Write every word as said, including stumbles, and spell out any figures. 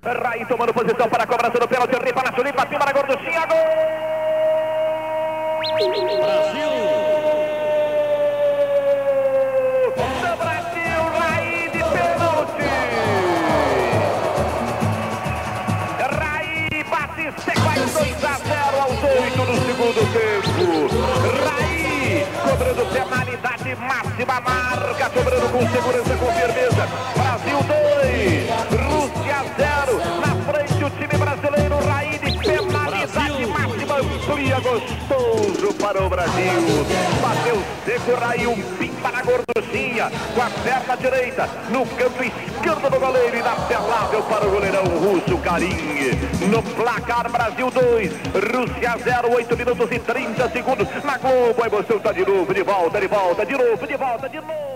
Raí tomando posição para a cobrança do pênalti. Ripa na Sulipa, cima da gorduchinha. Gol! Brasil! Do Brasil, Raí de pênalti. Raí bate seco aí dois a zero aos oito do segundo tempo. Raí cobrando penalidade máxima, marca, cobrando com segurança, com firmeza. Brasil dois, Rússia zero. Na frente o time brasileiro, Raí de penalidade Brasil. Máxima, amplia, gostoso para o Brasil. Bateu seco, Raí, um pimba na gorduchinha, com a perna direita, no canto esquerdo do goleiro, inapelável para o goleirão russo, Karim. No placar, Brasil dois, Rússia zero, oito minutos e trinta segundos. Na Globo, a emoção está de novo, de volta, de volta, de novo, de volta, de novo.